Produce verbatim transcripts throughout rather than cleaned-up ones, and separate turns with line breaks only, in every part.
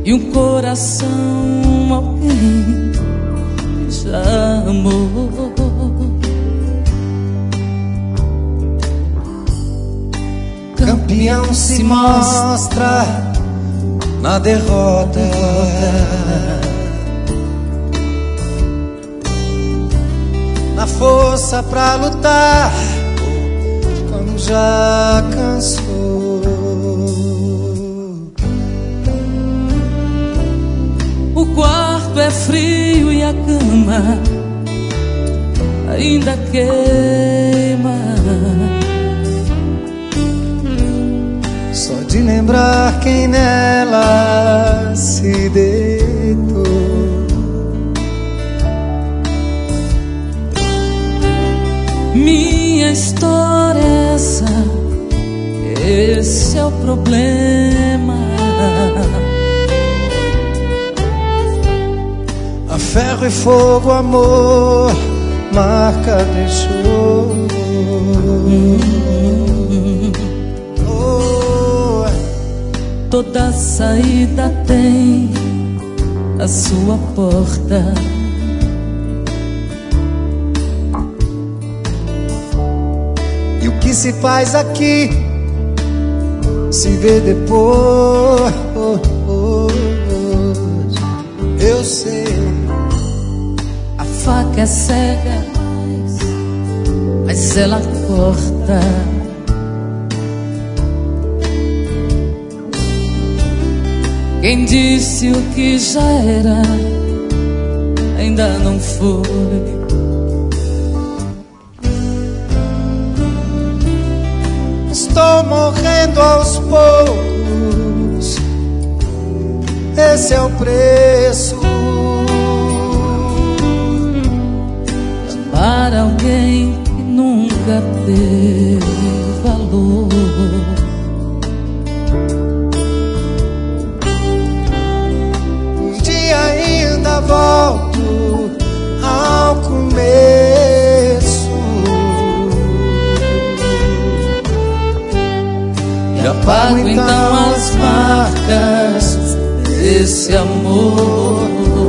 e um coração alguém já amou.
Campeão se mostra na derrota. Na força pra lutar quando já cansou.
O quarto é frio e a cama ainda queima.
Só de lembrar quem nela se deitou.
Minha história é essa, esse é o problema.
A ferro e fogo, amor, marca deixou. Oh.
Toda saída tem a sua porta.
E o que se faz aqui se vê depois. Eu sei.
A faca é cega, mas ela corta. Quem disse o que já era ainda não foi.
Estou morrendo aos poucos, esse é o preço.
Para alguém que nunca teve valor.
Um dia ainda volto ao começo
e apago então as marcas desse amor.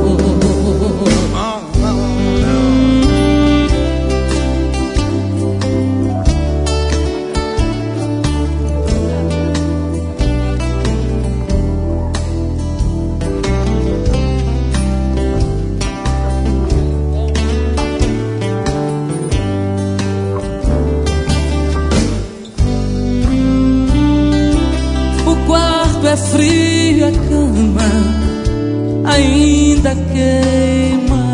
É frio, a cama ainda queima.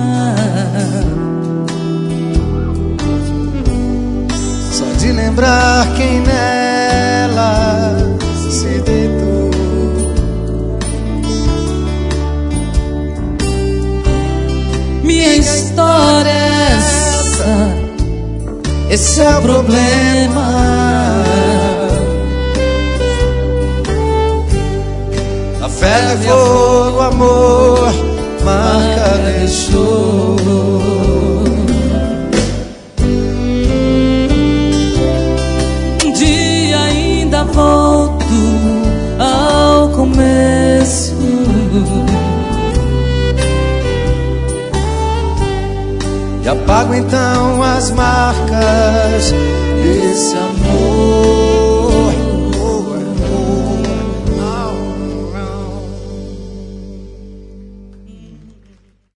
Só de lembrar quem nela se deitou.
Minha história é essa, esse é o problema.
Ferro e fogo, amor, marca deixou.
Um dia ainda volto ao começo
e apago então as marcas desse amor.